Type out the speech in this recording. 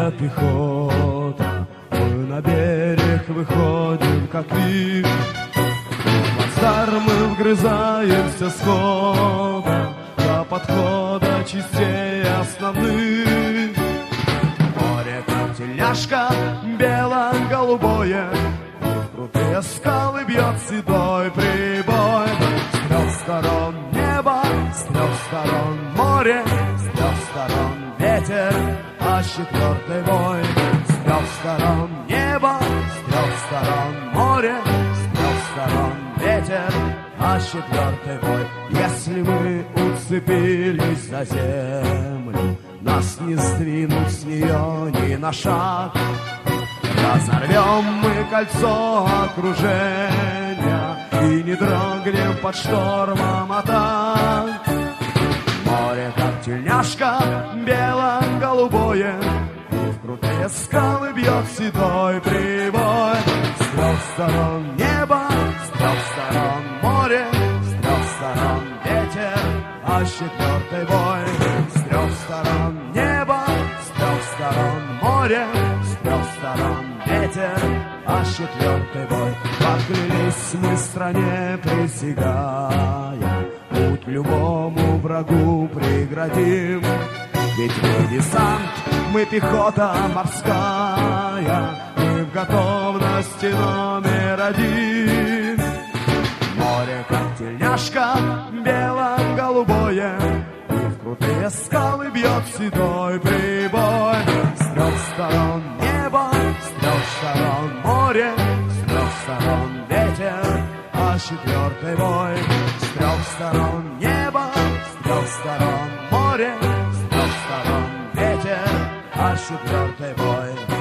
идет пехота, мы на берег выходим, как вид. В плацдарм мы вгрызаемся схода, до подхода частей основных. Море, как тельняшка, бело-голубое, в крутые скалы бьет седой прибой. С трех сторон небо, с трех сторон море, с трех сторон ветер, а с четвертой бой. С трех сторон небо, с трех сторон море, с трех сторон ветер, а с четвертой бой. Если мы уцепились за землю, нас не сдвинуть с нее ни на шаг. Разорвем мы кольцо окружения и не дрогнем под штормом атак. Море, как тельняшка, бело-голубое, и в крутые скалы бьет седой прибой. С трех сторон небо, с трех сторон море, с трех сторон ветер, а с четвертой бой. С трех сторон небо, с трех сторон море, с трех сторон ветер, а с четвертой бой. Поклялись мы стране, присягая, путь любому врагу преградим. Ведь мы десант, мы пехота морская, мы в готовности номер один. Море, как тельняшка, бело-голубое, и в крутые скалы бьет седой прибой. С трех сторон небо, с трех сторон море, с трех сторон ветер, а с четвертой бой. С трех сторон небо, с трех сторон море, с трех сторон ветер, а с четвертой бой.